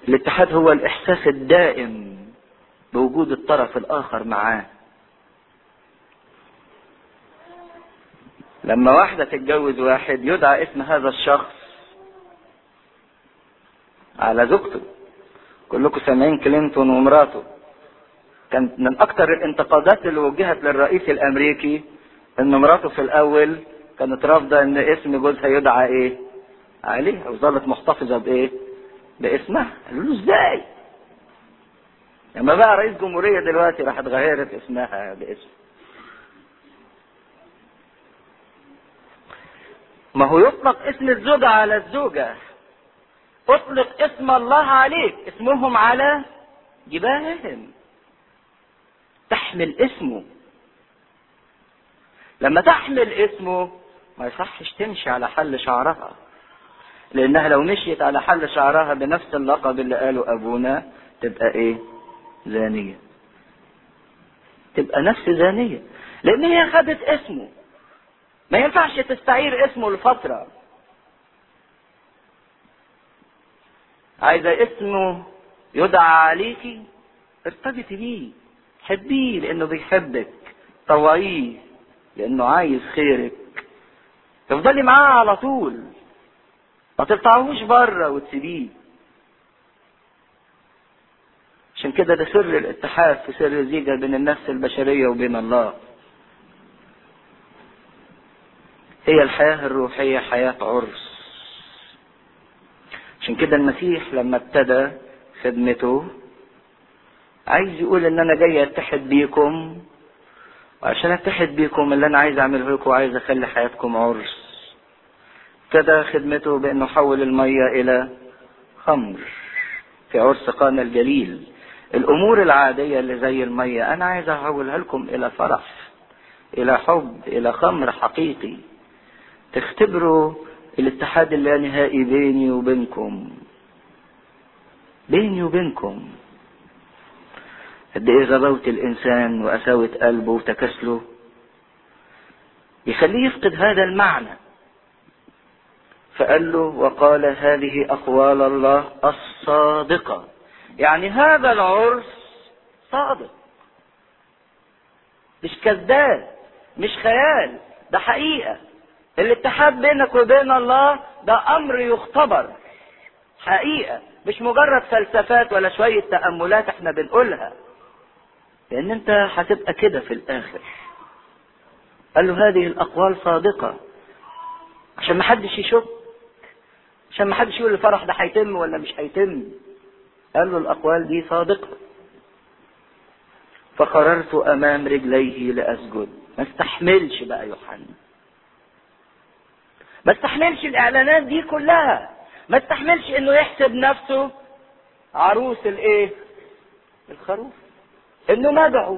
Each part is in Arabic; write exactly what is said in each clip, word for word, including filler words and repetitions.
الاتحاد هو الاحساس الدائم بوجود الطرف الاخر معاه. لما واحدة تتجوز واحد يدعى اسم هذا الشخص على زوجته. كلكم سامعين كلينتون ومراته، كانت من اكتر الانتقادات اللي وجهت للرئيس الامريكي ان مراته في الاول كانت رافضة ان اسم جوزها يدعى ايه عليها، وظلت محتفظة بايه باسمها. قالوا له ازاي؟ لما بقى رئيس جمهورية دلوقتي راحت غيرت اسمها باسم. ما هو يطلق اسم الزوجة على الزوجة، اطلق اسم الله عليك، اسمهم على جباههم، تحمل اسمه. لما تحمل اسمه ما يصحش تمشي على حل شعرها، لانها لو مشيت على حل شعرها بنفس اللقب اللي قاله ابونا تبقى ايه؟ زانية. تبقى نفس زانية، لان هي خدت اسمه. ما ينفعش تستعير اسمه لفترة. عايزة اسمه يدعى عليكي، ارتبطي بيه، حبيه لانه بيحبك، طوعيه لانه عايز خيرك، تفضلي معاه على طول، ما تقطعوش بره وتسيبيه. عشان كده ده سر الاتحاد في سر الزيجة بين النفس البشرية وبين الله. هي الحياة الروحية حياة عرس. عشان كده المسيح لما ابتدى خدمته عايز يقول ان انا جاي اتحد بيكم، وعشان اتحد بيكم اللي انا عايز اعمله لكم عايز اخلي حياتكم عرس. ابتدى خدمته بانه حول المية الى خمر في عرس قانا الجليل. الامور العادية اللي زي المية انا عايز احولها لكم الى فرح، الى حب، الى خمر حقيقي تختبروا الاتحاد اللانهائي بيني وبينكم. بيني وبينكم قد ايه غباوة الانسان وقساوة قلبه وتكاسله يخليه يفقد هذا المعنى. فقال له وقال هذه اقوال الله الصادقة، يعني هذا العرس صادق، مش كذاب، مش خيال، ده حقيقة. الاتحاد بينك وبين الله ده امر يختبر، حقيقة، مش مجرد فلسفات ولا شوية تأملات احنا بنقولها، لان انت هتبقى كده في الاخر. قال له هذه الاقوال صادقة، عشان ما حدش يشك، عشان ما حدش يقول الفرح ده هيتم ولا مش هيتم. قال له الاقوال دي صادقة. فقررت امام رجليه لاسجد. ما استحملش بقى يوحنا، ما استحملش الاعلانات دي كلها، ما استحملش انه يحسب نفسه عروس الايه؟ الخروف، انه مدعو.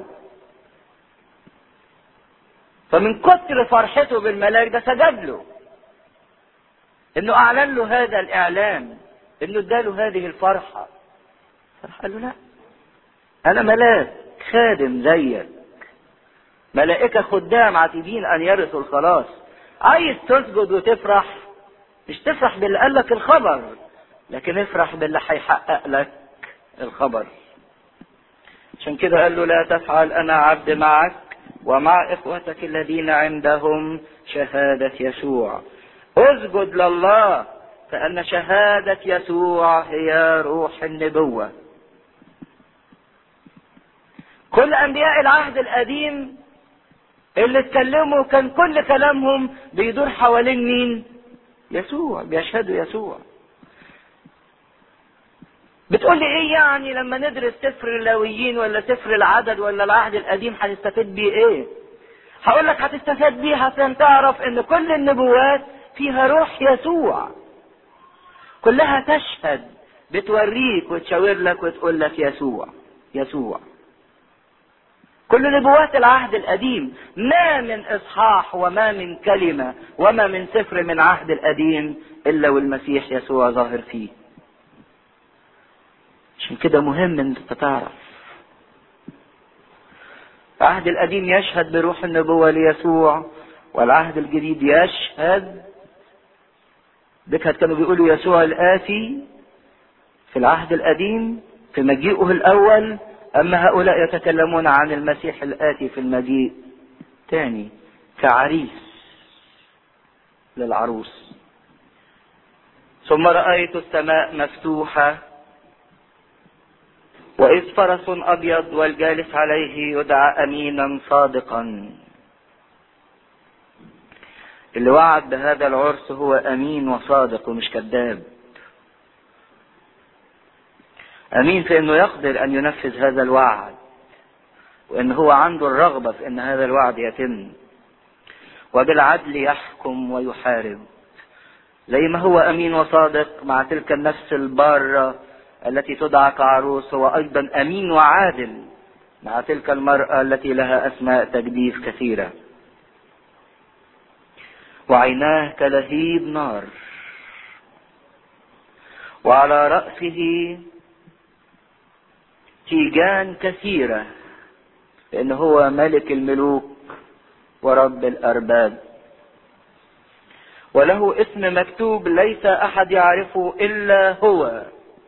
فمن كتر فرحته بالملاك ده سجد له، انه اعلن له هذا الاعلان، انه اداله هذه الفرحة. قال له لا، انا ملاك خادم زيك، ملائكة خدام عتيدين ان يرثوا الخلاص. عايز تسجد وتفرح، مش تفرح باللي قال لك الخبر، لكن افرح باللي هيحقق لك الخبر. عشان كده قال له لا تفعل، انا عبد معك ومع اخوتك الذين عندهم شهادة يسوع. اسجد لله، فان شهادة يسوع هي روح النبوة. كل انبياء العهد القديم اللي اتكلموا كان كل كلامهم بيدور حوالين مين؟ يسوع، بيشهدوا يسوع. بتقول لي ايه يعني لما ندرس سفر اللاويين ولا سفر العدد ولا العهد القديم هنستفيد بيه ايه؟ هقول لك هتستفاد بيه عشان تعرف ان كل النبوات فيها روح يسوع، كلها تشهد، بتوريك وتشاور لك وتقول لك يسوع يسوع. كل نبوات العهد القديم، ما من اصحاح وما من كلمة وما من سفر من عهد القديم الا والمسيح يسوع ظاهر فيه. عشان كده مهم ان انت تعرف العهد القديم يشهد بروح النبوة ليسوع، والعهد الجديد يشهد بك. كانوا بيقولوا يسوع الآتي في العهد القديم في مجيئه الأول، أما هؤلاء يتكلمون عن المسيح الآتي في المجيء تاني كعريس للعروس. ثم رأيت السماء مفتوحة وإذ فرس أبيض والجالس عليه يدعى أمينا صادقا. اللي وعد بهذا العرس هو أمين وصادق ومش كذاب. أمين في أنه يقدر أن ينفذ هذا الوعد، وأن هو عنده الرغبة في أن هذا الوعد يتم، وبالعدل يحكم ويحارب. زي ما هو أمين وصادق مع تلك النفس البارة التي تدعى كعروس، هو أيضا أمين وعادل مع تلك المرأة التي لها أسماء تجديف كثيرة. وعيناه كلهيب نار، وعلى رأسه تيجان كثيرة، لأنه هو ملك الملوك ورب الأرباب. وله اسم مكتوب ليس أحد يعرفه إلا هو.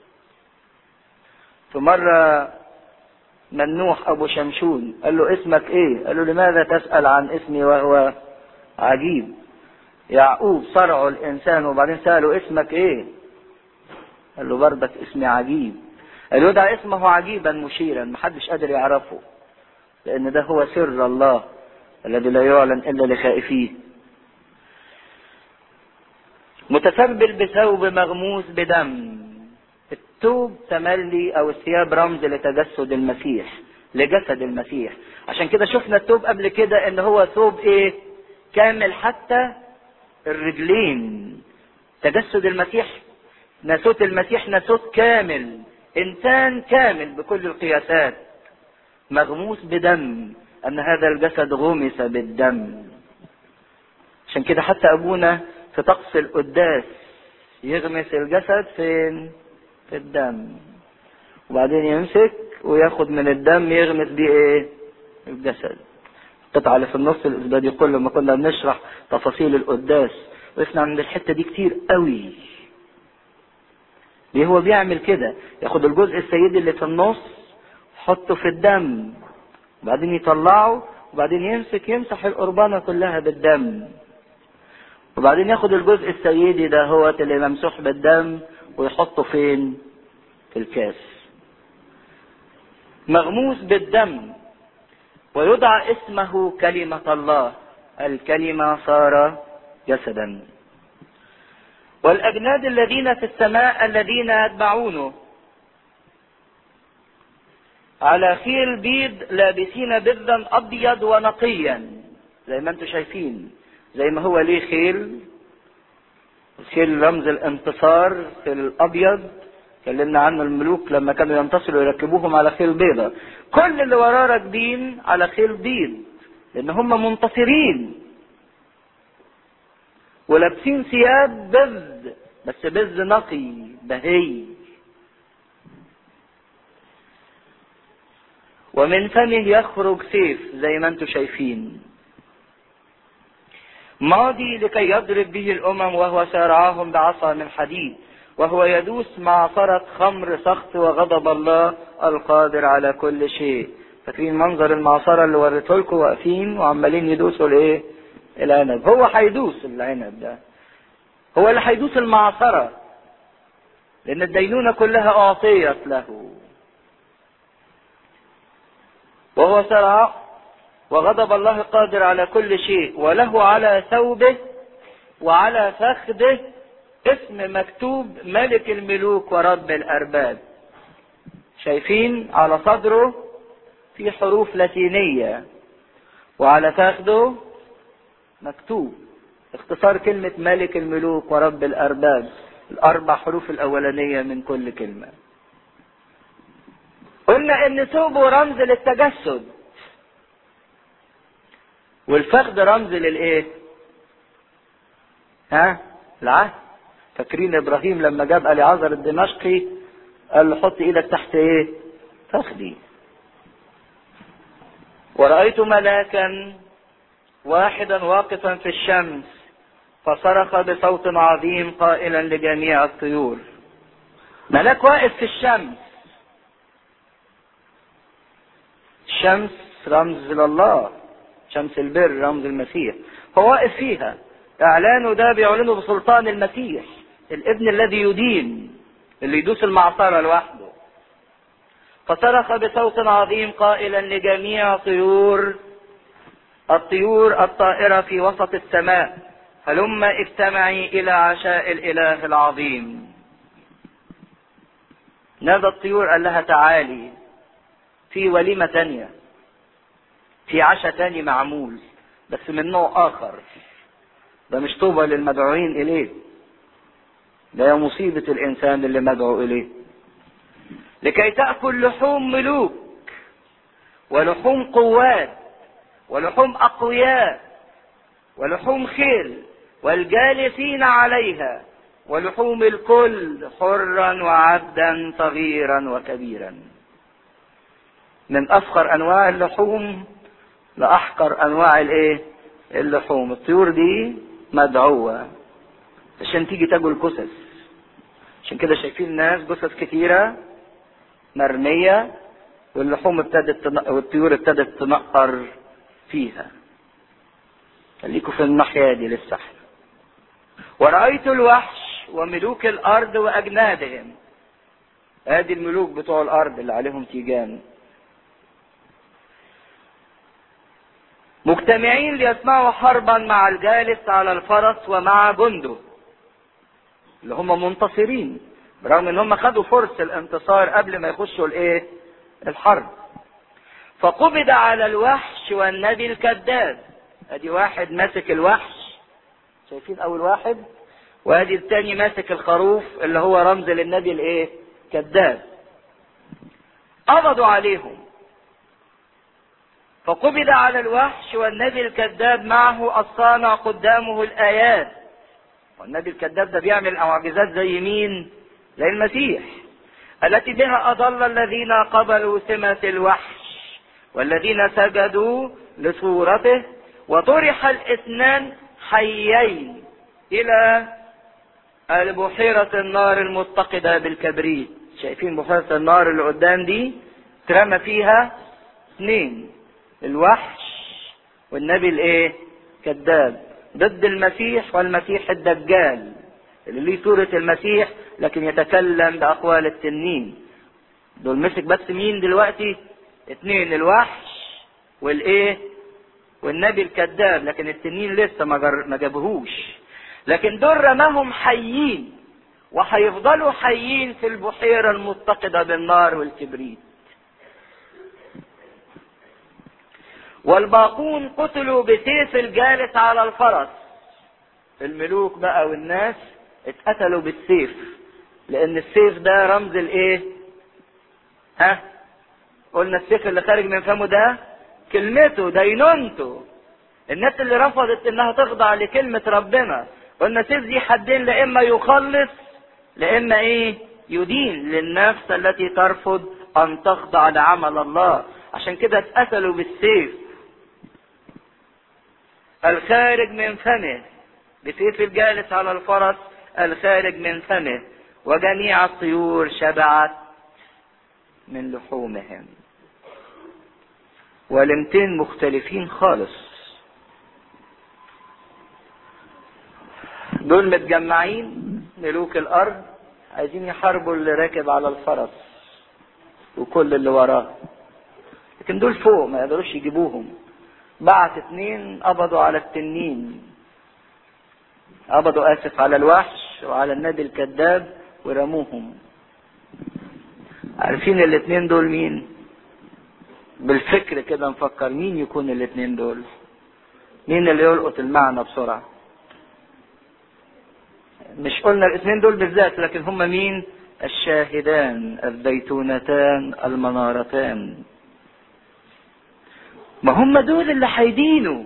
فمرة منوح أبو شمشون قال له اسمك إيه؟ قال له لماذا تسأل عن اسمي وهو عجيب؟ يعقوب صرعه الإنسان وبعدين سأله اسمك إيه؟ قال له برضك اسمي عجيب. قال له ده اسمه عجيبا مشيرا، محدش قادر يعرفه، لأن ده هو سر الله الذي لا يعلن إلا لخائفيه. متسبل بثوب مغموس بدم. الثوب تملي او الثياب رمز لتجسد المسيح، لجسد المسيح. عشان كده شفنا الثوب قبل كده ان هو ثوب ايه؟ كامل حتى الرجلين. تجسد المسيح، ناسوت المسيح ناسوت كامل، انسان كامل بكل القياسات، مغموس بدم، ان هذا الجسد غمس بالدم. عشان كده حتى ابونا في طقس القداس يغمس الجسد فين؟ في الدم، وبعدين يمسك وياخد من الدم يغمس بيه ايه؟ الجسد. القطعة اللي في النص الاسبوع دي كل ما كنا بنشرح تفاصيل القداس وقفنا عند الحتة دي كتير قوي. ليه هو بيعمل كده؟ ياخد الجزء السيدي اللي في النص يحطه في الدم، وبعدين يطلعه، وبعدين يمسك يمسح القربانة كلها بالدم، وبعدين ياخد الجزء السيدي ده هو اللي ممسوح بالدم ويحطه فين؟ في الكاس. مغموس بالدم، ويدعى اسمه كلمة الله. الكلمة صار جسدا. والأجناد الذين في السماء الذين يتبعونه على خيل بيض لابسين بذا أبيض ونقيا. زي ما انتم شايفين، زي ما هو ليه خيل، الخيل رمز الانتصار في الابيض، اتكلمنا عنه الملوك لما كانوا ينتصروا يركبوهم على خيل بيضة. كل اللي وراه راكبين على خيل بيض لان هم منتصرين، ولابسين ثياب بذ، بس بذ نقي بهي. ومن فمه يخرج سيف زي ما انتم شايفين، ماضي لكي يضرب به الامم، وهو سيرعاهم بعصا من حديد، وهو يدوس معصرة خمر سخط وغضب الله القادر على كل شيء. فاكرين منظر المعصرة اللي وريته لكم واقفين وعمالين يدوسوا الايه؟ العنب. هو هيدوس العنب ده، هو اللي هيدوس المعصرة، لان الدينونة كلها اعطيت له. وهو سرع وغضب الله قادر على كل شيء، وله على ثوبه وعلى فخذه اسم مكتوب ملك الملوك ورب الأرباب. شايفين على صدره في حروف لاتينية، وعلى فخذه مكتوب اختصار كلمة ملك الملوك ورب الأرباب، الأربع حروف الأولانية من كل كلمة. قلنا ان ثوبه رمز للتجسد، والفخذ رمز للايه؟ ها؟ العهد. فاكرين ابراهيم لما جاب اليعازر الدمشقي قال له حط ايدك تحت ايه؟ فخذي. ورأيت ملاكا واحدا واقفا في الشمس فصرخ بصوت عظيم قائلا لجميع الطيور. ملاك واقف في الشمس. الشمس رمز لله، شمس البر رمز المسيح، هو واقف فيها. اعلانه ده بيعلنه بسلطان المسيح الابن الذي يدين، اللي يدوس المعصرة لوحده. فصرخ بصوت عظيم قائلا لجميع طيور الطيور الطائرة في وسط السماء: هلم اجتمعي الى عشاء الاله العظيم. نادى الطيور قال لها تعالي، في وليمة تانية، في عشاء تاني معمول بس من نوع اخر. ده مش طوبى للمدعوين اليه، ده مصيبة الانسان اللي مدعو اليه. لكي تأكل لحوم ملوك ولحوم قوات ولحوم اقوياء ولحوم خيل والجالسين عليها ولحوم الكل حرا وعبدا صغيرا وكبيرا. من افخر انواع اللحوم لاحقر انواع الايه اللحوم. الطيور دي مدعوة عشان تيجي تاكل جثث. عشان كده شايفين الناس جثث كتيرة مرمية، واللحوم ابتدت تنق... والطيور ابتدت تنقر فيها. خليكوا في الناحية دي للسحر. ورأيت الوحش وملوك الارض واجنادهم. ادي الملوك بتوع الارض اللي عليهم تيجان، مجتمعين ليسمعوا حربا مع الجالس على الفرس ومع جنده، اللي هم منتصرين، برغم ان هم خدوا فرصة الانتصار قبل ما يخشوا الايه الحرب. فقبض على الوحش والنبي الكذاب. ادي واحد ماسك الوحش، شايفين اول واحد، وادي الثاني ماسك الخروف اللي هو رمز للنبي الايه كذاب. قبضوا عليهم. فقبض على الوحش والنبي الكذاب معه الصانع قدامه الايات. والنبي الكذاب ده بيعمل معجزات زي مين؟ زي المسيح، التي بها اضل الذين قبلوا سمة الوحش والذين سجدوا لصورته. وطرح الاثنان حيين الى بحيرة النار المتقدة بالكبريت. شايفين بحيرة النار اللي قدام دي؟ ترمى فيها اثنين، الوحش والنبي الايه كذاب، ضد المسيح والمسيح الدجال اللي ليه صورة المسيح لكن يتكلم بأقوال التنين. دول مسك بس مين دلوقتي؟ اتنين، الوحش والايه والنبي الكذاب، لكن التنين لسه ما, جر... ما جابهوش. لكن دول رماهم حيين وهيفضلوا حيين في البحيرة المتقدة بالنار والكبريت. والباقون قتلوا بسيف الجالس على الفرس. الملوك بقى والناس اتقتلوا بالسيف، لان السيف ده رمز الايه؟ ها؟ قلنا السيف اللي خارج من فمه ده كلمته، دينونته. الناس اللي رفضت انها تخضع لكلمة ربنا، قلنا سيف دي حدين، لا اما يخلص لا اما ايه؟ يدين للنفس التي ترفض ان تخضع لعمل الله. عشان كده اتقتلوا بالسيف الخارج من فمه، بسيف الجالس على الفرس الخارج من فمه. وجميع الطيور شبعت من لحومهم. ولمتين مختلفين خالص. دول متجمعين ملوك الارض عايزين يحاربوا اللي راكب على الفرس وكل اللي وراه، لكن دول فوق ما يقدروش يجيبوهم. بعت اتنين قبضوا على التنين، قبضوا اسف على الوحش وعلى النبي الكذاب ورموهم. عارفين الاتنين دول مين؟ بالفكر كده نفكر مين يكون الاتنين دول؟ مين اللي يلقط المعنى بسرعة؟ مش قلنا الاتنين دول بالذات، لكن هم مين؟ الشاهدان الزيتونتان المنارتان. ما هم دول اللي هيدينوا،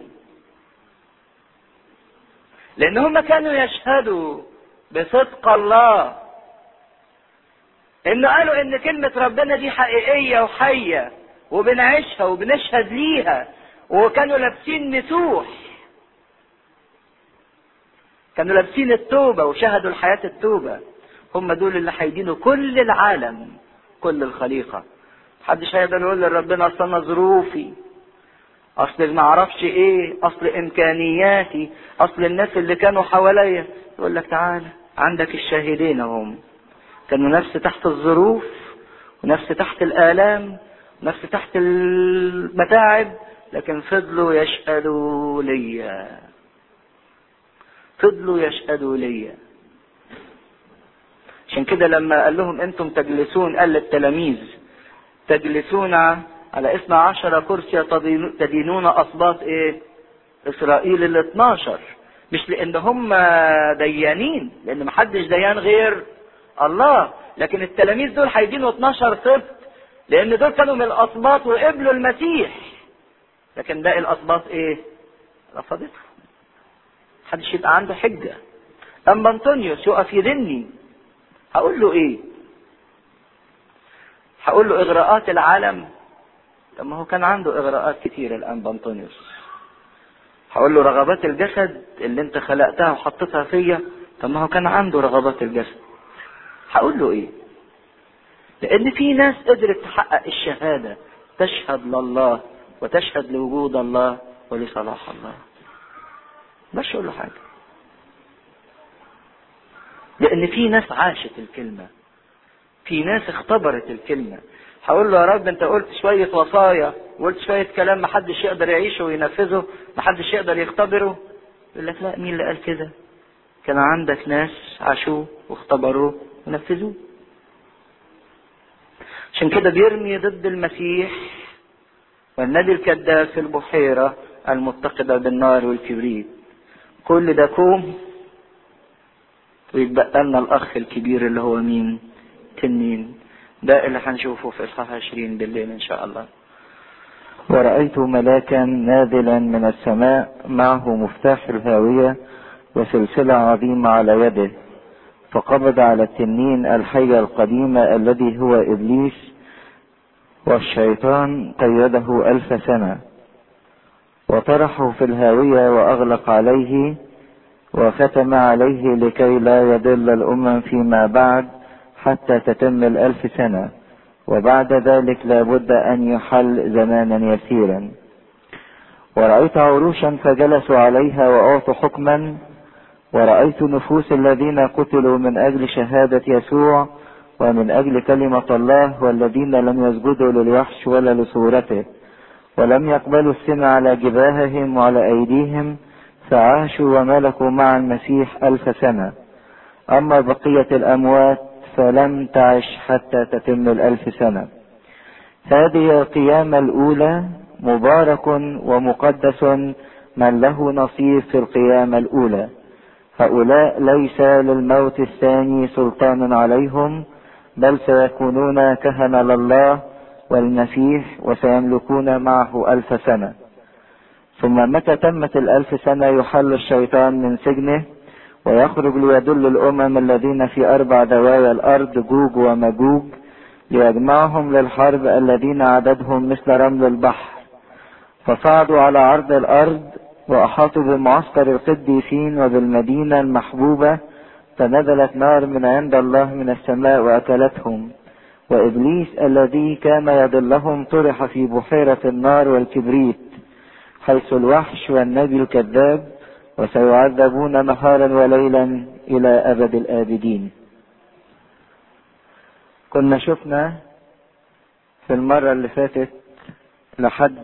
لان هم كانوا يشهدوا بصدق الله، انه قالوا ان كلمة ربنا دي حقيقية وحية وبنعيشها وبنشهد ليها. وكانوا لابسين مسوح، كانوا لابسين التوبة وشهدوا الحياة التوبة. هم دول اللي هيدينوا كل العالم، كل الخليقة. محدش هيقدر يقول لربنا اصل انا ظروفي، اصل ما اعرفش ايه، اصل امكانياتي، اصل الناس اللي كانوا حواليا. يقول لك تعالى عندك الشاهدين هم، كانوا نفس تحت الظروف، ونفس تحت الآلام، ونفس تحت المتاعب، لكن فضلوا يشهدوا ليا، فضلوا يشهدوا ليا. عشان كده لما قال لهم انتم تجلسون، قال للتلاميذ تجلسون على اثنا عشر كرسي تدينون اسباط ايه؟ اسرائيل ال اثناشر. مش لان هم ديانين، لان محدش ديان غير الله، لكن التلاميذ دول هيدينوا اثناشر سبط، لان دول كانوا من الاسباط وقبلوا المسيح، لكن باقي الاسباط ايه؟ رفضتهم. محدش يبقى عنده حجه. اما انطونيوس يقف يدني، هقول له ايه؟ هقول له اغراءات العالم؟ طب ما هو كان عنده اغراءات كتير الان بانطونيوس. هقول له رغبات الجسد اللي انت خلقتها وحطيتها فيا؟ طب ما هو كان عنده رغبات الجسد. هقول له ايه؟ لان في ناس قدرت تحقق الشهاده، تشهد لله وتشهد لوجود الله ولصلاح الله. مش اقول له حاجه، لان في ناس عاشت الكلمه، في ناس اختبرت الكلمه. هقول له يا رب انت قلت شويه وصايا وقلت شويه كلام محدش يقدر يعيشه وينفذه، محدش يقدر يختبره. يقول لك لا، مين اللي قال كده؟ كان عندك ناس عاشوه واختبروه ونفذوه. عشان كده بيرمي ضد المسيح والنبي الكذاب في البحيره المتقده بالنار والكبريت. كل ده كوم، ويتبقى لنا الاخ الكبير اللي هو مين؟ تنين. ده اللي هنشوفه في اصحاح عشرين بالليل ان شاء الله. ورأيت ملاكا نازلا من السماء معه مفتاح الهاوية وسلسلة عظيمة على يده، فقبض على التنين الحية القديمة الذي هو إبليس والشيطان، قيده ألف سنة، وطرحه في الهاوية وأغلق عليه وختم عليه لكي لا يضل الأمم فيما بعد حتى تتم الألف سنة، وبعد ذلك لابد أن يحل زمانا يسيرا. ورأيت عروشا فجلسوا عليها وأعطوا حكما، ورأيت نفوس الذين قتلوا من أجل شهادة يسوع ومن أجل كلمة الله، والذين لم يسجدوا للوحش ولا لصورته، ولم يقبلوا السم على جباههم وعلى أيديهم، فعاشوا وملكوا مع المسيح ألف سنة. أما بقية الأموات فلم تعش حتى تتم الألف سنة. هذه القيامة الأولى، مبارك ومقدس من له نصيب في القيامة الأولى. هؤلاء ليس للموت الثاني سلطان عليهم، بل سيكونون كهنة لله والمسيح، وسيملكون معه ألف سنة. ثم متى تمت الألف سنة يحل الشيطان من سجنه ويخرج ليدل الأمم الذين في أربع زوايا الأرض، جوج ومجوج، ليجمعهم للحرب الذين عددهم مثل رمل البحر. فصعدوا على عرض الأرض وأحاطوا بمعسكر القديسين وبالمدينة المحبوبة، فنزلت نار من عند الله من السماء وأكلتهم. وإبليس الذي كان يضلهم طرح في بحيرة النار والكبريت، حيث الوحش والنبي الكذاب، وسيعذبون نهارا وليلا إلى أبد الآبدين. كنا شفنا في المرة اللي فاتت لحد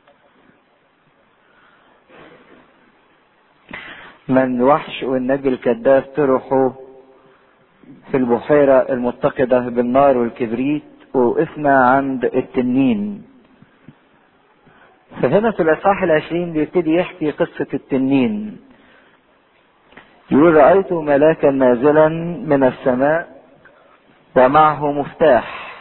من وحش والنبي الكذاب طرحوا في البحيرة المتقدة بالنار والكبريت، ووقفنا عند التنين. فهنا في الإصحاح العشرين بيبتدي يحكي قصة التنين. يقول رأيت ملاكا نازلا من السماء ومعه مفتاح.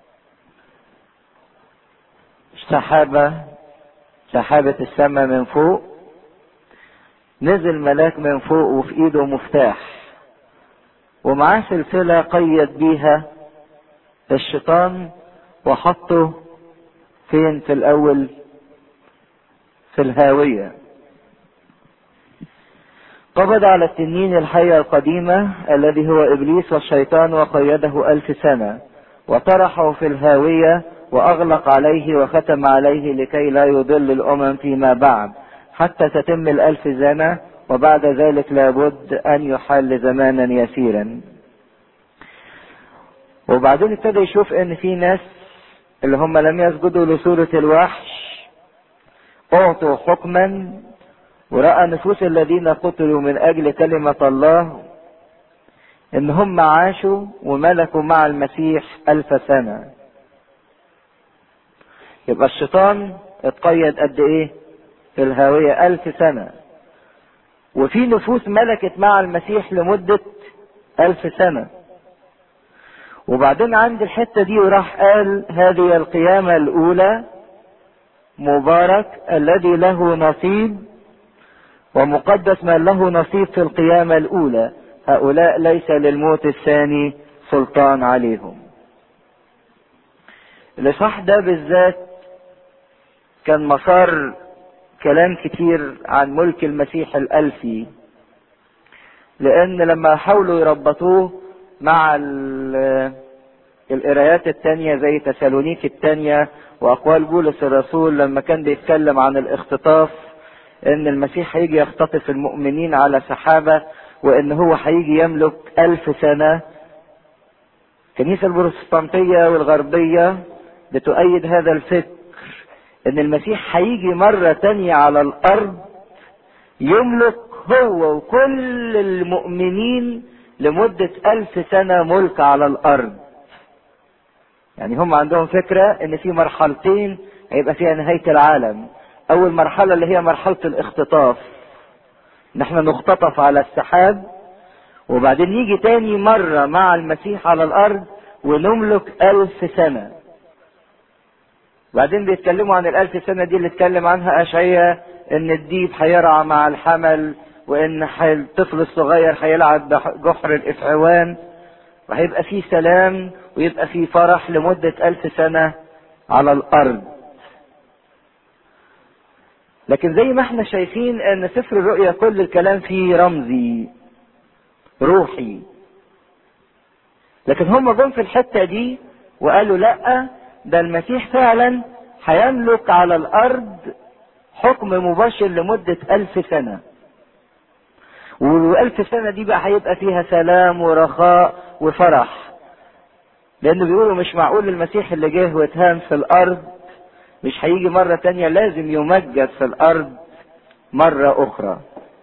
سحابة سحابة السماء من فوق، نزل ملاك من فوق وفي ايده مفتاح، ومعاه سلسلة قيد بيها الشيطان، وحطه فين؟ في الأول في الهاوية. قبض على التنين الحية القديمة الذي هو إبليس والشيطان وقيده ألف سنة، وطرحه في الهاوية وأغلق عليه وختم عليه لكي لا يضل الأمم فيما بعد حتى تتم الألف سنة، وبعد ذلك لابد أن يحل زمانا يسيرا. وبعدين ابتدى يشوف ان في ناس اللي هم لم يسجدوا لصورة الوحش اعطوا حكما، ورأى نفوس الذين قتلوا من اجل كلمة الله ان هم عاشوا وملكوا مع المسيح الف سنة. يبقى الشيطان اتقيد قد ايه في الهاوية؟ الف سنة. وفي نفوس ملكت مع المسيح لمدة الف سنة. وبعدين عند الحتة دي وراح قال هذه القيامة الاولى مبارك الذي له نصيب ومقدس من له نصيب في القيامة الاولى، هؤلاء ليس للموت الثاني سلطان عليهم. الاصحاح ده بالذات كان مسار كلام كتير عن ملك المسيح الالفي، لان لما حاولوا يربطوه مع القرايات التانية زي تسالونيك التانية واقوال بولس الرسول لما كان بيتكلم عن الاختطاف، ان المسيح هيجي يختطف المؤمنين على سحابة وان هو هيجي يملك الف سنة. الكنيسة البروتستانتية والغربية بتؤيد هذا الفكر ان المسيح هيجي مرة تانية على الارض يملك هو وكل المؤمنين لمدة الف سنة ملك على الارض. يعني هم عندهم فكرة ان في مرحلتين هيبقى فيها نهاية العالم. اول مرحلة اللي هي مرحلة الاختطاف، نحن نختطف على السحاب، وبعدين يجي تاني مرة مع المسيح على الارض ونملك الف سنة. بعدين بيتكلموا عن الالف سنة دي اللي اتكلم عنها اشعياء، ان الديب هيرعى مع الحمل، وان الطفل الصغير هيلعب بجحر الافعوان، وهيبقى فيه سلام ويبقى فيه فرح لمدة الف سنة على الارض. لكن زي ما احنا شايفين ان سفر الرؤيا كل الكلام فيه رمزي روحي، لكن هم جم في الحتة دي وقالوا لا، ده المسيح فعلا هيملك على الارض حكم مباشر لمدة الف سنة، والالف سنة دي بقى هيبقى فيها سلام ورخاء وفرح. لانه بيقولوا مش معقول المسيح اللي جه واتهان في الارض مش هيجي مرة تانية، لازم يمجد في الارض مرة اخرى.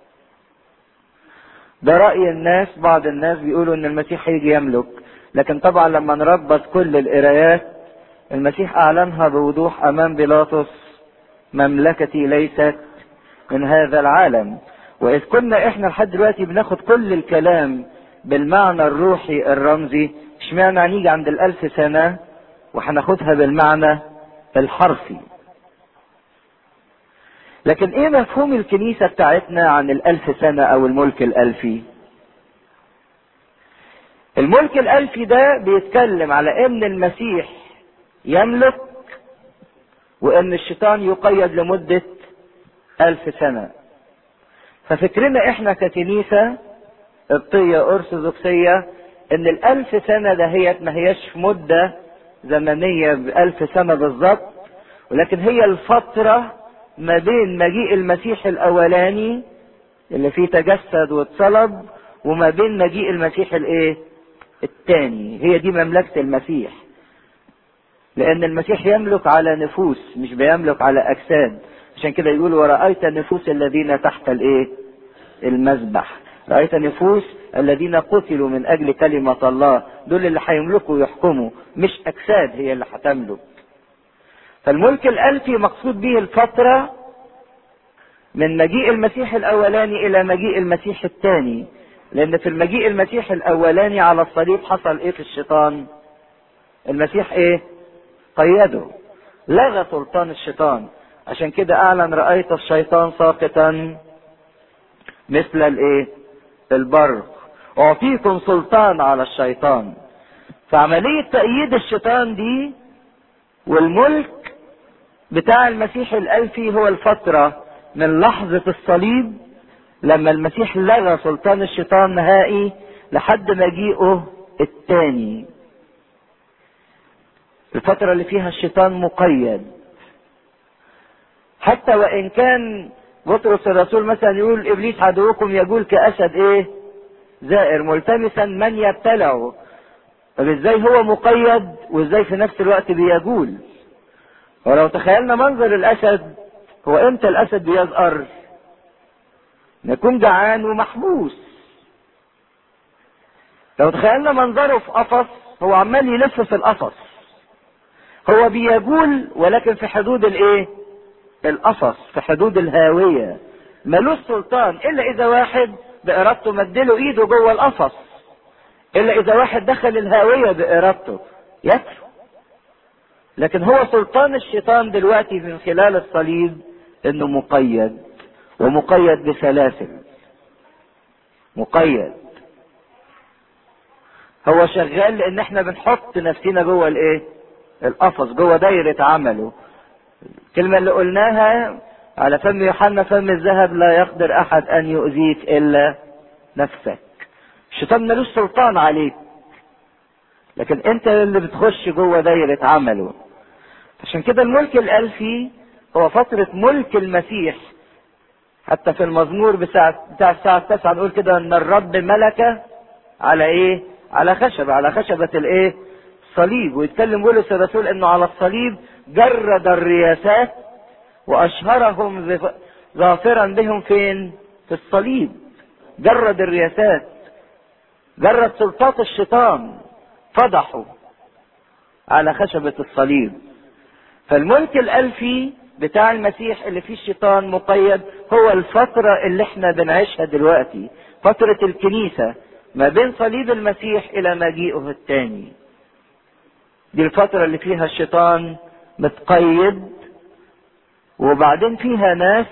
ده رأي الناس. بعض الناس بيقولوا ان المسيح هيجي يملك، لكن طبعا لما نربط كل القرايات المسيح اعلنها بوضوح امام بيلاطس: مملكتي ليست من هذا العالم. واذ كنا احنا لحد دلوقتي بناخد كل الكلام بالمعنى الروحي الرمزي، اشمعنى هنيجي عند الالف سنة وهناخدها بالمعنى الحرفي؟ لكن ايه مفهوم الكنيسة بتاعتنا عن الالف سنة او الملك الالفي؟ الملك الالفي ده بيتكلم على ان المسيح يملك وان الشيطان يقيد لمدة الف سنة. ففكرنا احنا ككنيسة قبطية ارثوذكسية ان الالف سنة ده هي ما هيش مدة زمنية بألف سنة بالظبط، ولكن هي الفترة ما بين مجيء المسيح الاولاني اللي فيه تجسد واتصلب وما بين مجيء المسيح الايه الثاني. هي دي مملكة المسيح، لان المسيح يملك على نفوس مش بيملك على اجساد. عشان كده يقول: ورأيت نفوس الذين تحت الايه المذبح. رأيت نفوس الذين قتلوا من اجل كلمة الله، دول اللي هيملكوا ويحكموا، مش اجساد هي اللي هتملك. فالملك الالفي مقصود به الفترة من مجيء المسيح الاولاني الى مجيء المسيح الثاني. لان في المجيء المسيح الاولاني على الصليب حصل ايه في الشيطان؟ المسيح ايه؟ قيده، لغى سلطان الشيطان. عشان كده اعلن: رأيت الشيطان ساقطا مثل الايه البرق، اعطيكم سلطان على الشيطان. فعملية تأييد الشيطان دي والملك بتاع المسيح الالفي هو الفترة من لحظة الصليب لما المسيح لغى سلطان الشيطان نهائي لحد مجيئه الثاني، الفترة اللي فيها الشيطان مقيد. حتى وان كان بطرس الرسول مثلا يقول ابليس عدوكم يجول كاسد ايه زائر ملتمسا من يبتلعه. طب ازاي هو مقيد وازاي في نفس الوقت بيجول؟ ولو تخيلنا منظر الاسد، هو امتى الاسد بيزقر؟ يكون جعان ومحبوس. لو تخيلنا منظره في قفص، هو عمال يلف في القفص، هو بيجول ولكن في حدود الايه القفص، في حدود الهاوية، ملوش سلطان الا اذا واحد بارادته مدله ايده جوه القفص، الا اذا واحد دخل الهاوية بارادته يكفي. لكن هو سلطان الشيطان دلوقتي من خلال الصليب انه مقيد، ومقيد بسلاسل، مقيد. هو شغال لان احنا بنحط نفسنا جوه الايه القفص، جوه دايرة عمله. الكلمة اللي قلناها على فم يوحنا فم الذهب لا يقدر احد ان يؤذيك الا نفسك. الشيطان ملوش سلطان عليك، لكن انت اللي بتخش جوه دايرة عمله. عشان كده الملك الالفي هو فترة ملك المسيح. حتى في المزمور بتاع بتاع الساعة التاسعة نقول كده ان الرب ملك على ايه على خشبة على خشبة الايه الصليب. ويتكلم بولس الرسول انه على الصليب جرد الرياسات واشهرهم ظافرا بهم فين في الصليب. جرد الرياسات، جرد سلطات الشيطان، فضحوا على خشبة الصليب. فالملك الالفي بتاع المسيح اللي فيه الشيطان مقيد هو الفترة اللي احنا بنعيشها دلوقتي، فترة الكنيسة ما بين صليب المسيح الى مجيئه الثاني. دي الفترة اللي فيها الشيطان متقيد، وبعدين فيها ناس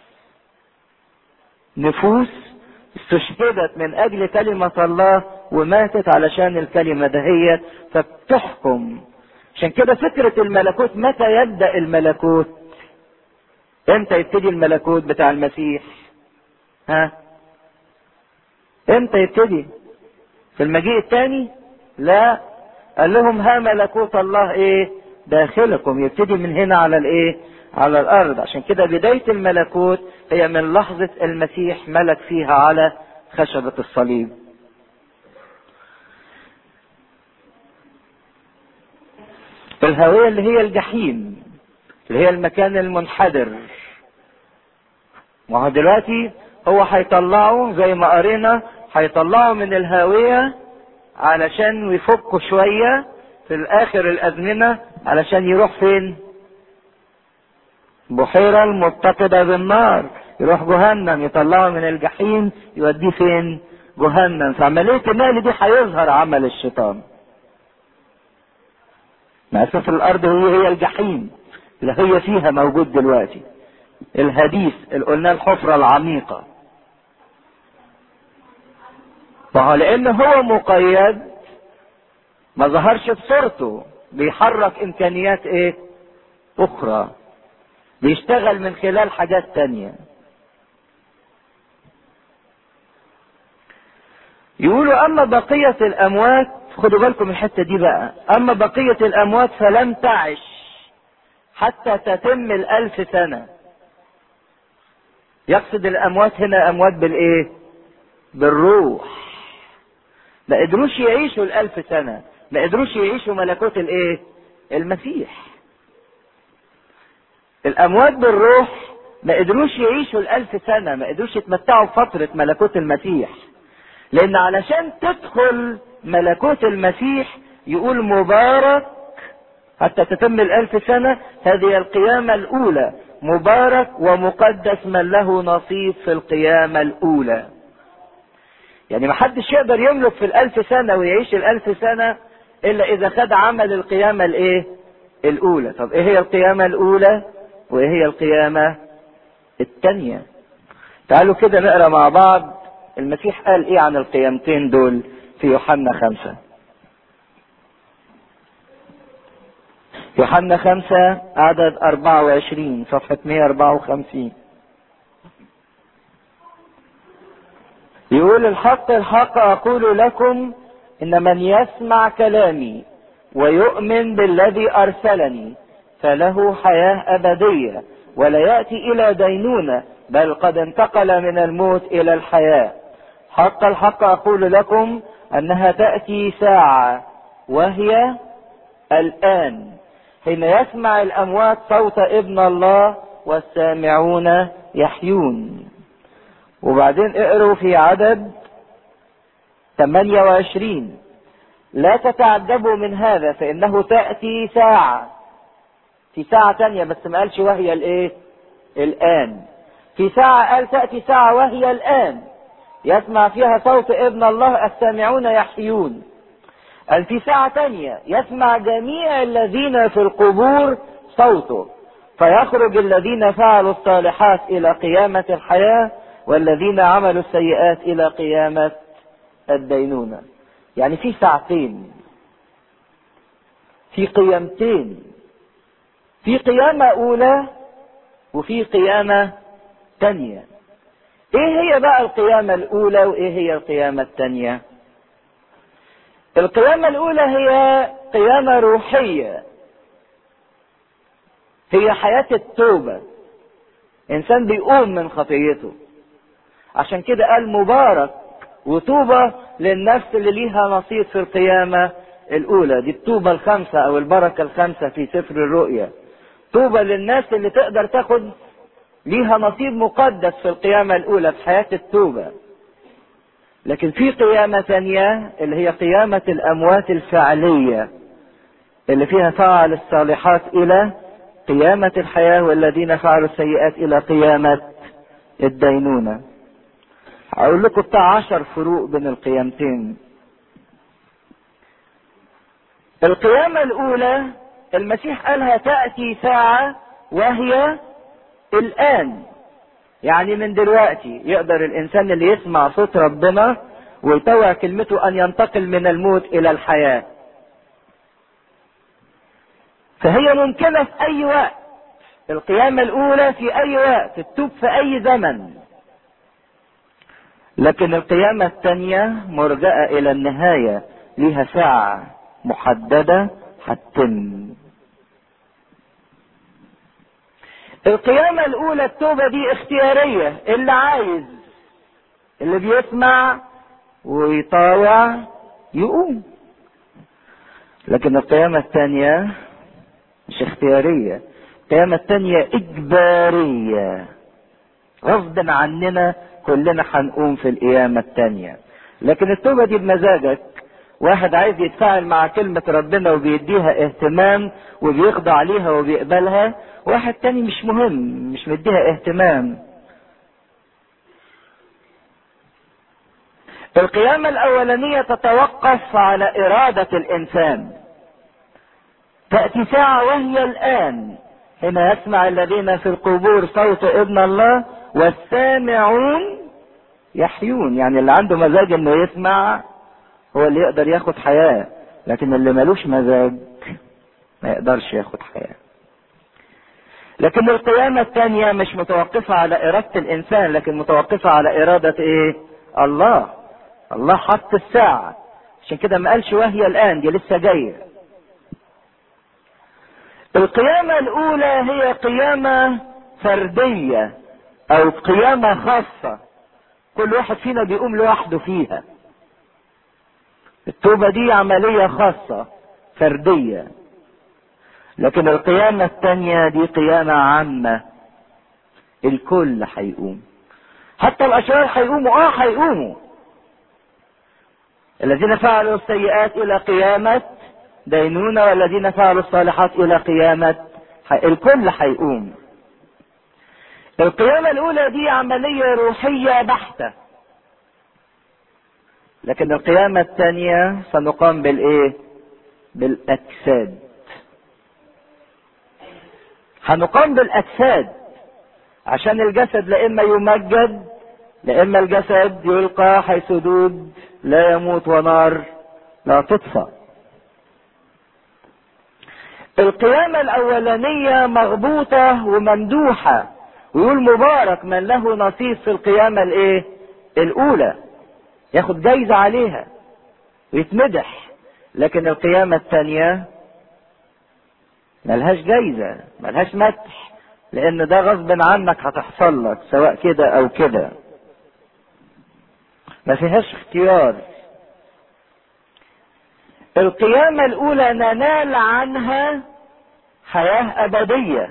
نفوس استشهدت من اجل كلمة الله وماتت علشان الكلمة دهيت، فبتحكم. عشان كده فكرة الملكوت، متى يبدأ الملكوت؟ امتى يبتدي الملكوت بتاع المسيح؟ ها امتى يبتدي؟ في المجيء الثاني؟ لا، قال لهم ها ملكوت الله ايه داخلكم. يبتدي من هنا على الايه على الارض. عشان كده بداية الملكوت هي من لحظة المسيح ملك فيها على خشبة الصليب. الهوية اللي هي الجحيم، اللي هي المكان المنحدر. ما هو دلوقتي هو هيطلعه زي ما قرينا، هيطلعه من الهاوية علشان يفكوا شوية في الاخر الازمنة، علشان يروح فين؟ بحيرة المتقدة بالنار، يروح جهنم. يطلعه من الجحيم يوديه فين؟ جهنم. في عملية النقل دي هيظهر عمل الشيطان. مع اساس الارض هي هي الجحيم اللي هي فيها موجود دلوقتي، الهديث اللي قلنا الحفرة العميقة. فهو لان هو مقيد ما ظهرش بصورته، بيحرك امكانيات ايه اخرى، بيشتغل من خلال حاجات تانية. يقولوا اما بقية الاموات، خدوا بالكم من الحتة دي بقى، اما بقية الاموات فلم تعش حتى تتم الالف سنة. يقصد الاموات هنا اموات بالايه؟ بالروح. ما قدروش يعيشوا الالف سنة، ما قدروش يعيشوا ملكوت الايه؟ المسيح. الاموات بالروح ما قدروش يعيشوا الالف سنة، ما قدروش يتمتعوا بفترة ملكوت المسيح. لان علشان تدخل ملكوت المسيح يقول مبارك حتى تتم الالف سنة، هذه القيامة الاولى. مبارك ومقدس من له نصيب في القيامة الاولى. يعني ما حدش يقدر يملك في الالف سنة ويعيش الالف سنة الا اذا خد عمل القيامة الايه الاولى. طب ايه هي القيامة الاولى وايه هي القيامة الثانية؟ تعالوا كده نقرأ مع بعض المسيح قال ايه عن القيامتين دول في يوحنا خمسة. يوحنا خمسة عدد أربعة وعشرين، صفحة مئة وأربعة وخمسين. يقول الحق الحق اقول لكم ان من يسمع كلامي ويؤمن بالذي ارسلني فله حياة ابدية ولا يأتي الى دينونة بل قد انتقل من الموت الى الحياة. حق الحق اقول لكم انها تأتي ساعة وهي الان حين يسمع الاموات صوت ابن الله والسامعون يحيون. وبعدين اقروا في عدد ثمانية وعشرين: لا تتعجبوا من هذا فانه تأتي ساعة، في ساعة تانية بس ما قالش وهي الايه الان، في ساعة قال تأتي ساعة وهي الان يسمع فيها صوت ابن الله السامعون يحيون. قال في ساعة تانية يسمع جميع الذين في القبور صوته فيخرج الذين فعلوا الصالحات الى قيامة الحياة والذين عملوا السيئات الى قيامة الدينونة. يعني في ساعتين، في قيامتين، في قيامة اولى وفي قيامة تانية. ايه هي بقى القيامة الاولى وايه هي القيامة التانية؟ القيامة الاولى هي قيامة روحية، هي حياة التوبة، انسان بيقوم من خطيته. عشان كده قال مبارك وطوبى للنفس اللي ليها نصيب في القيامة الاولى. دي الطوبة الخمسة او البركة الخمسة في سفر الرؤيا. طوبى للناس اللي تقدر تاخد ليها نصيب مقدس في القيامة الاولى في حياة التوبة. لكن في قيامة ثانية اللي هي قيامة الاموات الفعلية اللي فيها فعل الصالحات الى قيامة الحياة والذين فعلوا السيئات الى قيامة الدينونة. هقول لكم بتاع عشر فروق بين القيامتين. القيامة الاولى المسيح قالها تأتي ساعة وهي الان، يعني من دلوقتي يقدر الانسان اللي يسمع صوت ربنا ويطوع كلمته ان ينتقل من الموت الى الحياة. فهي ممكنة في اي وقت. القيامة الاولى في اي وقت، التوب في اي زمن. لكن القيامة الثانية مرجئة الى النهاية، ليها ساعة محددة هتتم. القيامة الاولى التوبة دي اختيارية، اللي عايز اللي بيسمع ويطاوع يقوم. لكن القيامة الثانية مش اختيارية، القيامة الثانية اجبارية، غصب عننا كلنا هنقوم في القيامة الثانية. لكن التوبة دي بمزاجك، واحد عايز يتفاعل مع كلمة ربنا وبيديها اهتمام وبيخضع ليها وبيقبلها، واحد تاني مش مهم، مش مديها اهتمام. القيامة الاولانية تتوقف على ارادة الانسان. تأتي ساعة وهي الان حين يسمع الذين في القبور صوت ابن الله والسامعون يحيون. يعني اللي عنده مزاج انه يسمع هو اللي يقدر ياخد حياة، لكن اللي ملوش مزاج ما يقدرش ياخد حياة. لكن القيامة الثانية مش متوقفة على ارادة الانسان، لكن متوقفة على ارادة ايه؟ الله. الله حط الساعة، عشان كده ما قالش وهي الان، دي لسه جاية. القيامة الاولى هي قيامة فردية او قيامة خاصة، كل واحد فينا بيقوم لوحده فيها. التوبة دي عملية خاصة فردية. لكن القيامة الثانية دي قيامة عامة، الكل هيقوم، حتى الاشرار هيقوموا. اه هيقوموا الذين فعلوا السيئات الى قيامة دينونة والذين فعلوا الصالحات الى قيامة حي... الكل هيقوم. القيامة الاولى دي عملية روحية بحتة. لكن القيامة الثانية سنقام بالايه؟ بالاجساد. هنقام بالاجساد عشان الجسد لا اما يمجد لا اما الجسد يلقى حيث دود لا يموت ونار لا تطفى. القيامة الاولانية مغبوطة وممدوحة، ويقول مبارك من له نصيب في القيامة الايه؟ الاولى. ياخد جايزة عليها ويتمدح. لكن القيامة التانية ملهاش جايزة، ملهاش مدح، لان ده غصب عنك هتحصل لك سواء كده او كده، ما فيهاش اختيار. القيامة الاولى ننال عنها حياة ابدية،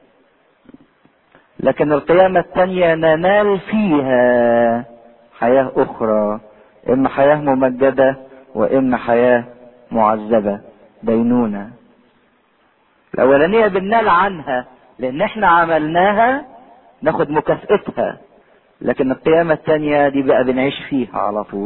لكن القيامة التانية ننال فيها حياة اخرى، اما حياة ممجدة واما حياة معذبة دينونة. الاولانية بننال عنها لان احنا عملناها ناخد مكافئتها، لكن القيامة التانية دي بقى بنعيش فيها على طول.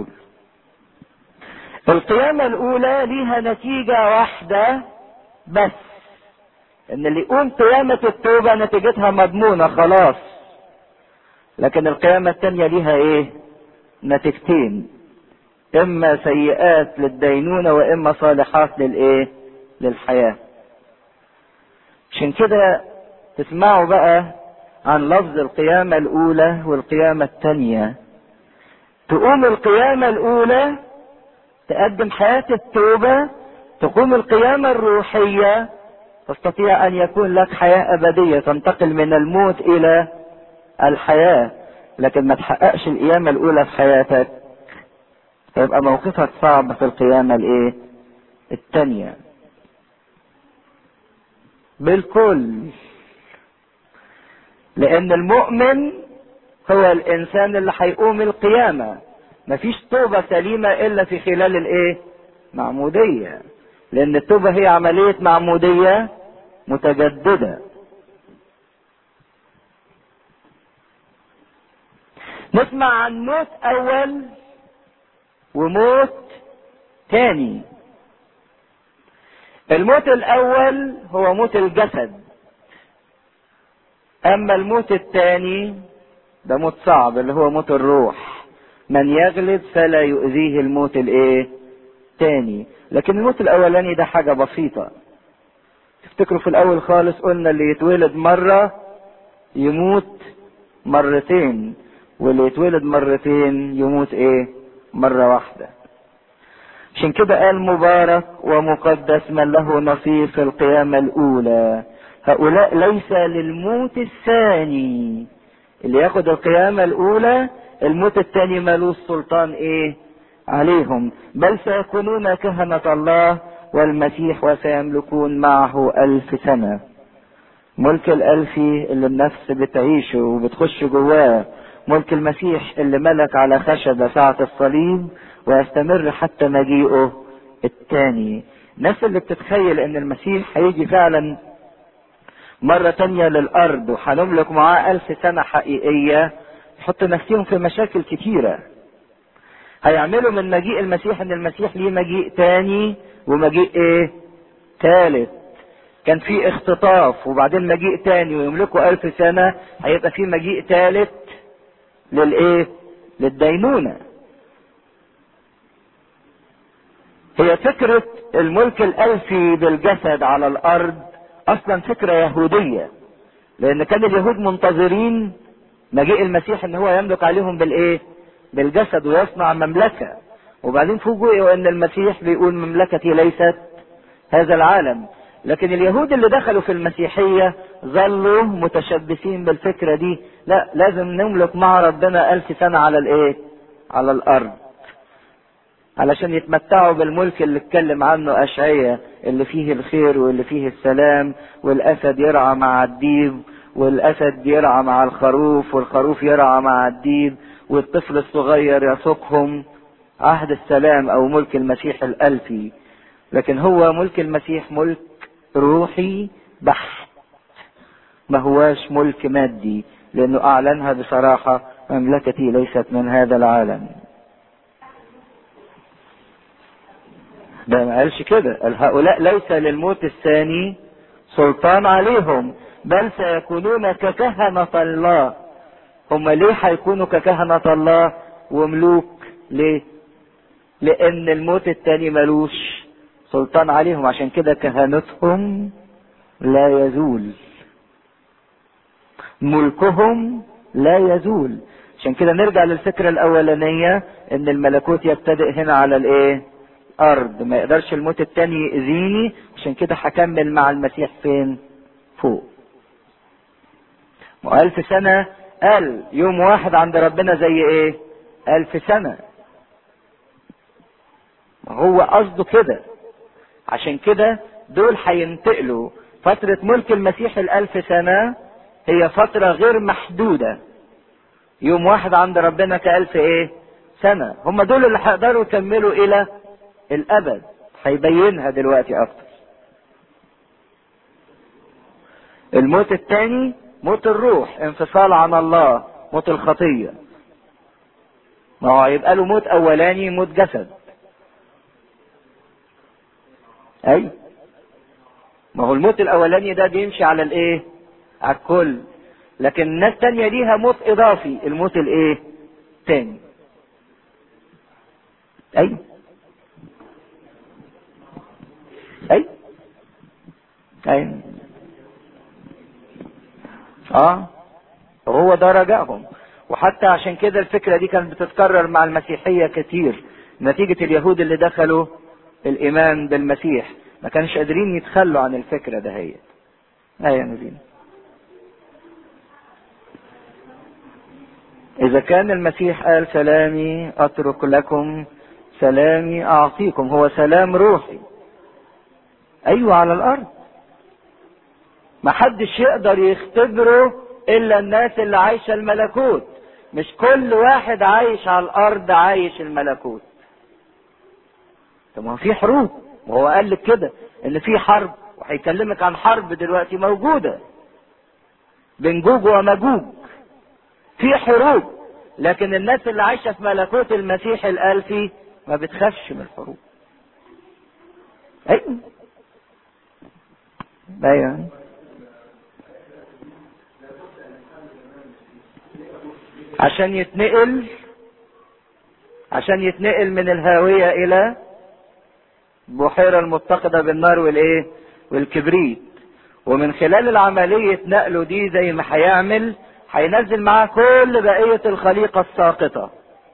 القيامة الاولى ليها نتيجة واحدة بس، ان اللي يقوم قيامة التوبة نتيجتها مضمونة خلاص. لكن القيامة التانية ليها ايه؟ نتيجتين، اما سيئات للدينونة واما صالحات للايه؟ للحياة. عشان كده تسمعوا بقى عن لفظ القيامة الاولى والقيامة التانية. تقوم القيامة الاولى تقدم حياة التوبة، تقوم القيامة الروحية تستطيع ان يكون لك حياة ابدية، تنتقل من الموت الى الحياة. لكن ما تحققش القيامة الاولى في حياتك هيبقى موقفك صعب في القيامة الايه؟ التانية بالكل. لان المؤمن هو الانسان اللي هيقوم القيامة. مفيش توبة سليمة الا في خلال الايه؟ معمودية، لان التوبة هي عملية معمودية متجددة. نسمع عن موت اول وموت تاني. الموت الاول هو موت الجسد، اما الموت الثاني ده موت صعب اللي هو موت الروح. من يغلب فلا يؤذيه الموت الايه؟ تاني. لكن الموت الاولاني ده حاجة بسيطة. تفتكروا في الاول خالص قلنا اللي يتولد مرة يموت مرتين، واللي يتولد مرتين يموت ايه؟ مرة واحدة. عشان كده قال مبارك ومقدس من له نصيب في القيامة الاولى. هؤلاء ليس للموت الثاني. اللي ياخد القيامة الاولى الموت الثاني ملوش سلطان ايه عليهم، بل سيكونون كهنة الله والمسيح وسيملكون معه الف سنة. ملك الالفي اللي النفس بتعيشه وبتخش جواه، ملك المسيح اللي ملك على خشبة ساعة الصليب ويستمر حتى مجيئه الثاني. الناس اللي بتتخيل ان المسيح هيجي فعلا مرة تانية للارض وهنملك معاه الف سنة حقيقية، يحط نفسهم في مشاكل كتيرة. هيعملوا من مجيء المسيح ان المسيح ليه مجيء تاني ومجيء ايه؟ ثالث. كان في اختطاف وبعدين مجيء تاني ويملكوا الف سنة، هيبقى في مجيء ثالث للايه؟ للدينونة. هي فكرة الملك الالفي بالجسد على الارض اصلا فكرة يهودية، لان كان اليهود منتظرين مجيء المسيح ان هو يملك عليهم بالايه؟ بالجسد ويصنع مملكة. وبعدين فوجئوا ان المسيح بيقول مملكتي ليست هذا العالم. لكن اليهود اللي دخلوا في المسيحية ظلوا متشبثين بالفكرة دي، لا لازم نملك مع ربنا الف سنة على الايه؟ على الارض، علشان يتمتعوا بالملك اللي اتكلم عنه اشعياء، اللي فيه الخير واللي فيه السلام، والاسد يرعى مع الديب، والاسد يرعى مع الخروف، والخروف يرعى مع الديب، والطفل الصغير يسوقهم. عهد السلام او ملك المسيح الالفي. لكن هو ملك المسيح ملك روحي بحت، ما هواش ملك مادي، لانه اعلنها بصراحة مملكتي ليست من هذا العالم. ده ما قالش كده، قال هؤلاء ليس للموت الثاني سلطان عليهم بل سيكونون ككهنة الله. هم ليه هيكونوا ككهنة الله وملوك؟ ليه؟ لان الموت الثاني ملوش سلطان عليهم، عشان كده كهنتهم لا يزول، ملكهم لا يزول. عشان كده نرجع للفكرة الاولانية ان الملكوت يبتدئ هنا على الايه؟ ارض. ما يقدرش الموت التاني يأذيني، عشان كده هكمل مع المسيح فين؟ فوق. والف سنة قال يوم واحد عند ربنا زي ايه؟ الف سنة. هو قصده كده. عشان كده دول هينتقلوا. فترة ملك المسيح الالف سنة هي فترة غير محدودة. يوم واحد عند ربنا كالف ايه؟ سنة. هم دول اللي هيقدروا يكملوا الى الابد. هيبينها دلوقتي اكتر. الموت الثاني موت الروح، انفصال عن الله، موت الخطية. ما هو هيبقى له موت اولاني موت جسد. اي ما هو الموت الاولاني ده بيمشي على الايه؟ على الكل. لكن الناس التانية ليها موت اضافي، الموت الايه؟ تاني. اي اي اي اه هو ده رجائهم. وحتى عشان كده الفكرة دي كانت بتتكرر مع المسيحية كتير، نتيجة اليهود اللي دخلوا الايمان بالمسيح ما كانش قادرين يتخلوا عن الفكرة ده. هي ايه نزين. اذا كان المسيح قال سلامي اترك لكم سلامي اعطيكم، هو سلام روحي. ايوه على الارض. ما حدش يقدر يختبره الا الناس اللي عايشة الملكوت. مش كل واحد عايش على الارض عايش الملكوت. طب ما في حروب، وهو قال لك كده ان في حرب، وهيكلمك عن حرب دلوقتي موجودة بين جوج ومجوج. في حروب، لكن الناس اللي عايشة في ملكوت المسيح الالفي ما بتخافش من الحروب. ايوه ايوه عشان يتنقل عشان يتنقل من الهاوية الى بحيرة المتقدة بالنار والايه؟ والكبريت. ومن خلال العملية نقله دي زي ما هيعمل، هينزل معاه كل بقية الخليقة الساقطة.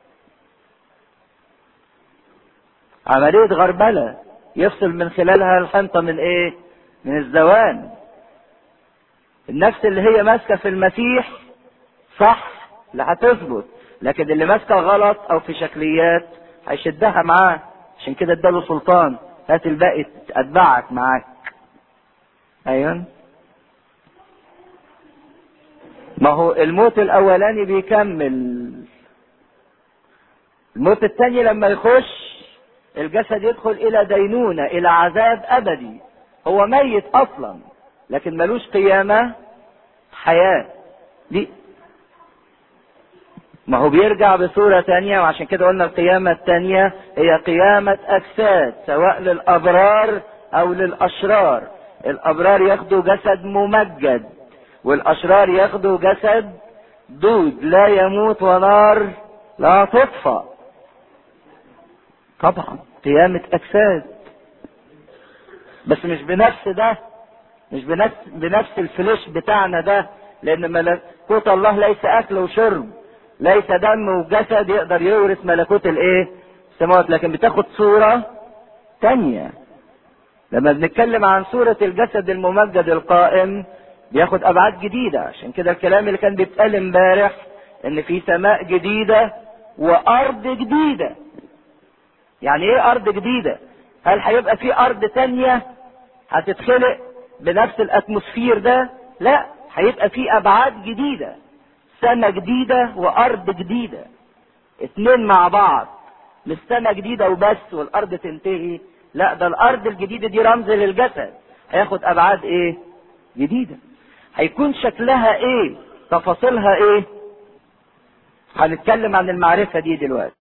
عملية غربلة يفصل من خلالها الحنطة من ايه؟ من الزوان. النفس اللي هي ماسكة في المسيح صح اللي هتثبت، لكن اللي ماسكة غلط او في شكليات هيشدها معاه. عشان كده اداله سلطان، هات الباقي اتبعك معاك. ايوه ما هو الموت الاولاني بيكمل. الموت الثاني لما يخش الجسد يدخل الى دينونة، الى عذاب ابدي. هو ميت اصلا لكن ملوش قيامة حياة دي. ما هو بيرجع بصورة تانية. وعشان كده قلنا القيامة التانية هي قيامة اجساد، سواء للابرار او للاشرار. الابرار ياخدوا جسد ممجد، والاشرار ياخدوا جسد دود لا يموت ونار لا تطفأ. طبعا قيامة اجساد، بس مش بنفس ده، مش بنفس, بنفس الفليش بتاعنا ده. لان ملكوت الله ليس اكل وشرب، ليس دم وجسد يقدر يورث ملكوت الايه؟ السماوات. لكن بتاخد صورة تانية. لما بنتكلم عن صورة الجسد الممجد القائم بياخد ابعاد جديدة. عشان كده الكلام اللي كان بيتقال امبارح ان في سماء جديدة وارض جديدة. يعني ايه ارض جديدة؟ هل هيبقى في ارض تانية هتتخلق بنفس الاتموسفير ده؟ لا، هيبقى في ابعاد جديدة، سنة جديدة وارض جديدة، اتنين مع بعض. مش سنة جديدة وبس والارض تنتهي، لا، ده الارض الجديدة دي رمز للجسد، هياخد ابعاد ايه؟ جديدة. هيكون شكلها ايه؟ تفاصيلها ايه؟ هنتكلم عن المعرفة دي دلوقتي.